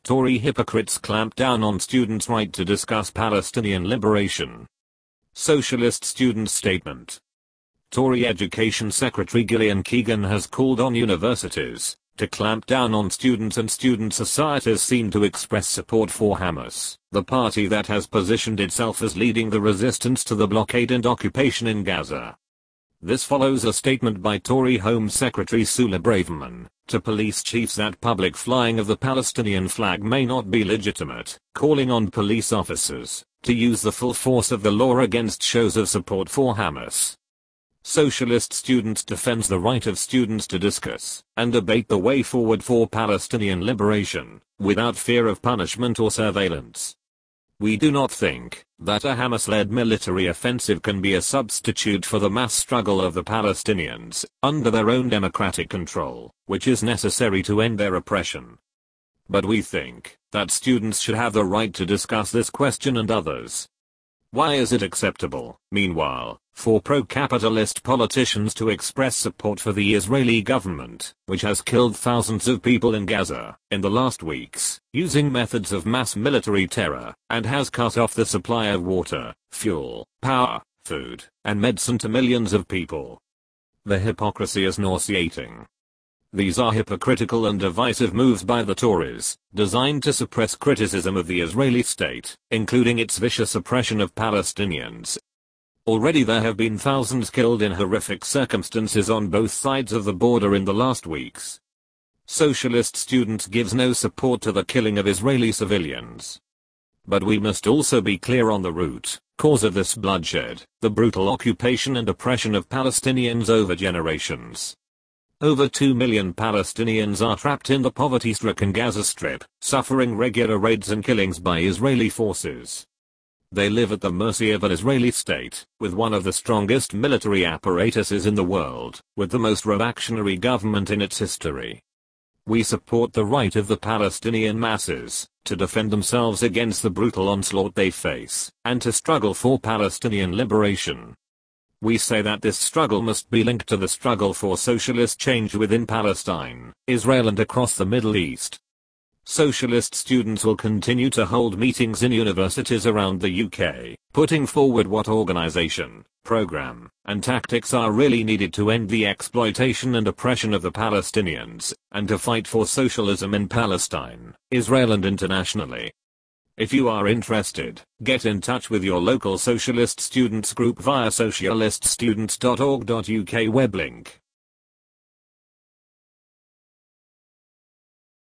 Tory hypocrites clamp down on students' right to discuss Palestinian liberation. Socialist students' statement. Tory Education Secretary Gillian Keegan has called on universities to clamp down on students, and student societies seem to express support for Hamas, the party that has positioned itself as leading the resistance to the blockade and occupation in Gaza. This follows a statement by Tory Home Secretary Suella Braverman to police chiefs that public flying of the Palestinian flag may not be legitimate, calling on police officers to use the full force of the law against shows of support for Hamas. Socialist Students defends the right of students to discuss and debate the way forward for Palestinian liberation, without fear of punishment or surveillance. We do not think that a Hamas-led military offensive can be a substitute for the mass struggle of the Palestinians, under their own democratic control, which is necessary to end their oppression. But we think that students should have the right to discuss this question and others. Why is it acceptable, meanwhile, for pro-capitalist politicians to express support for the Israeli government, which has killed thousands of people in Gaza in the last weeks, using methods of mass military terror, and has cut off the supply of water, fuel, power, food, and medicine to millions of people? The hypocrisy is nauseating. These are hypocritical and divisive moves by the Tories, designed to suppress criticism of the Israeli state, including its vicious oppression of Palestinians. Already there have been thousands killed in horrific circumstances on both sides of the border in the last weeks. Socialist Students gives no support to the killing of Israeli civilians. But we must also be clear on the root cause of this bloodshed, the brutal occupation and oppression of Palestinians over generations. Over 2 million Palestinians are trapped in the poverty-stricken Gaza Strip, suffering regular raids and killings by Israeli forces. They live at the mercy of an Israeli state, with one of the strongest military apparatuses in the world, with the most reactionary government in its history. We support the right of the Palestinian masses to defend themselves against the brutal onslaught they face, and to struggle for Palestinian liberation. We say that this struggle must be linked to the struggle for socialist change within Palestine, Israel and across the Middle East. Socialist Students will continue to hold meetings in universities around the UK, putting forward what organisation, programme, and tactics are really needed to end the exploitation and oppression of the Palestinians, and to fight for socialism in Palestine, Israel and internationally. If you are interested, get in touch with your local Socialist Students group via socialiststudents.org.uk web link.